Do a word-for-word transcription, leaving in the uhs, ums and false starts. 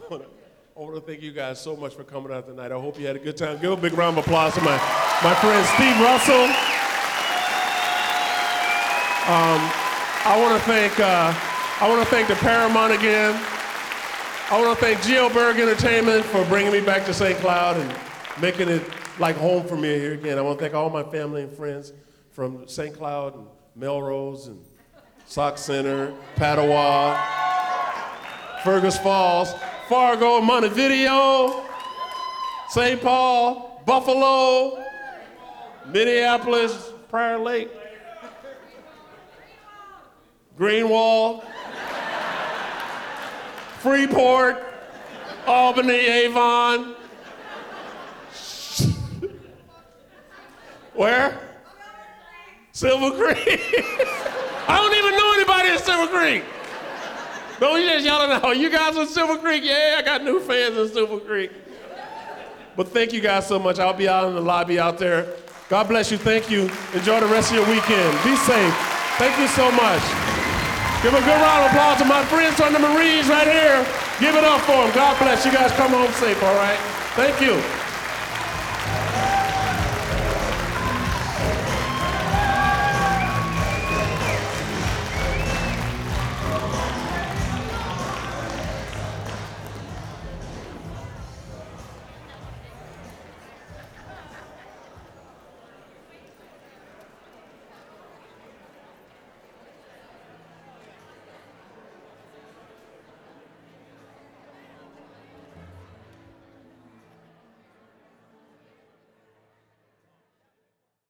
I want to thank you guys so much for coming out tonight. I hope you had a good time. Give a big round of applause to my, my friend Steve Russell. Um, I want to thank uh, I want to thank the Paramount again. I want to thank Geoberg Entertainment for bringing me back to Saint Cloud and making it like home for me here again. I want to thank all my family and friends from Saint Cloud and Melrose and Sauk Center, Padawan, Fergus Falls, Fargo, Montevideo, Saint Paul, Buffalo, Minneapolis, Prior Lake, Greenwald, Freeport, Albany, Avon. Where? Silver Creek. I don't even know anybody in Silver Creek. Don't you just yelling out, you guys in Silver Creek? Yeah, I got new fans in Silver Creek. But thank you guys so much. I'll be out in the lobby out there. God bless you. Thank you. Enjoy the rest of your weekend. Be safe. Thank you so much. Give a good round of applause to my friends on the Marines right here. Give it up for them. God bless you guys. Come home safe, all right? Thank you.